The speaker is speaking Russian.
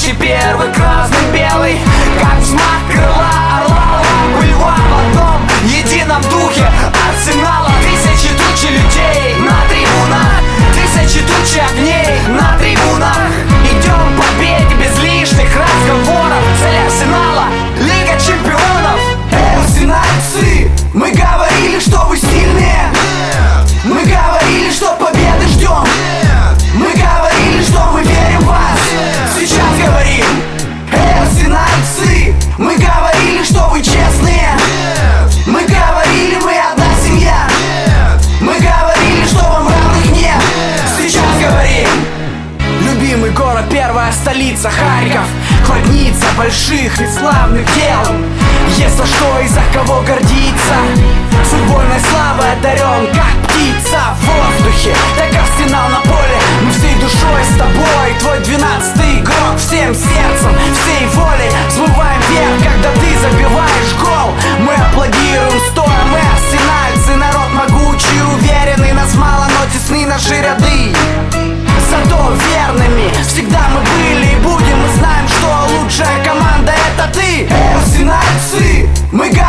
матче первый красный-белый, как взмах крыла орла, лапы льва в одном едином духе Арсенала. Тысячи тучи людей на трибунах, тысячи тучи огней на трибунах. Идем к победе без лишних разговоров. Цель Арсенала — Лига чемпионов. Арсенальцы, мы говорили, что вы сильнее. Мы говорили, что победы ждем. Мы говорили, что мы верим в вас. Сейчас говорим: арсенальцы, мы говорили, что вы честные. Мы говорили, мы одна семья. Мы говорили, что вам равных нет. Сейчас говорим. Любимый город, первая столица Харьков, хладница больших и славных дел. Есть за что и за кого гордиться. Футбольной славой одарен, как птица в воздухе, так Арсенал на поле. Мы всей душой с тобой, твой 12-й игрок. Всем сердцем, всей волей взмываем вверх, когда ты забиваешь гол. Мы аплодируем стоя, мы арсенальцы, народ могучий, уверенный. Нас мало, но тесны наши ряды. Зато верными всегда мы были и будем. Мы знаем, что лучшая команда — это ты. Арсенальцы, мы